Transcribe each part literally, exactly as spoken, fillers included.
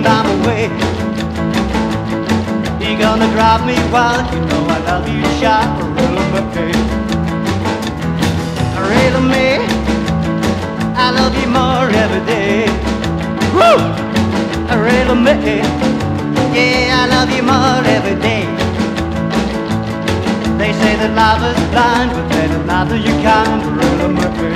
shaking by my way. You're gonna drive me wild, you know I love you, Chaparral McGee. Really me, I love you more every day. Woo! Really me, yeah, I love you more every day. They say that love is blind, but that is not that you can't really me.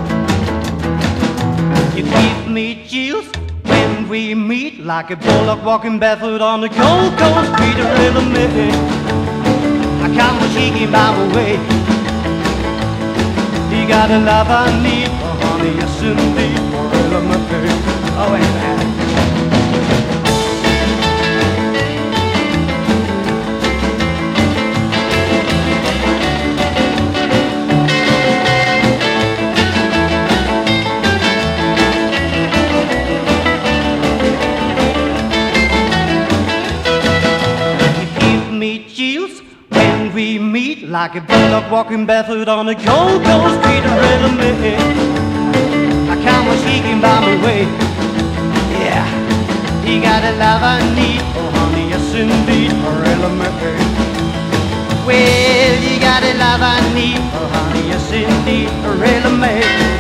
You give me chills when we meet, like a bullock walking barefoot on the cold, cold street of Little Me. I come shaking by my way. You got the love I need, oh honey, yes indeed, for Little Me. Oh, ain't that? We meet like a bullock walking barefoot on the cold, cold street of Little Me. I come shaking by my way. Yeah, you got the love I need, oh honey, yes indeed, for Little Me. Well, you got the love I need, oh honey, yes indeed, for Little Me.